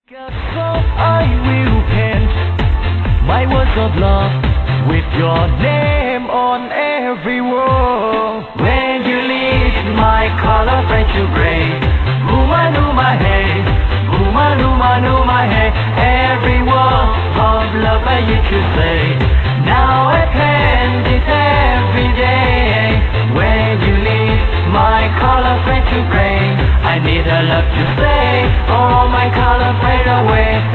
So I will paint my words of love with your name on every wall. When you leave my color fade to gray, Numa Numa hey, Numa Numa Numa hey. Every word of love I used to say, now I paint it every day. When you leave my color fade to gray, I need a love to say, oh my color fade away.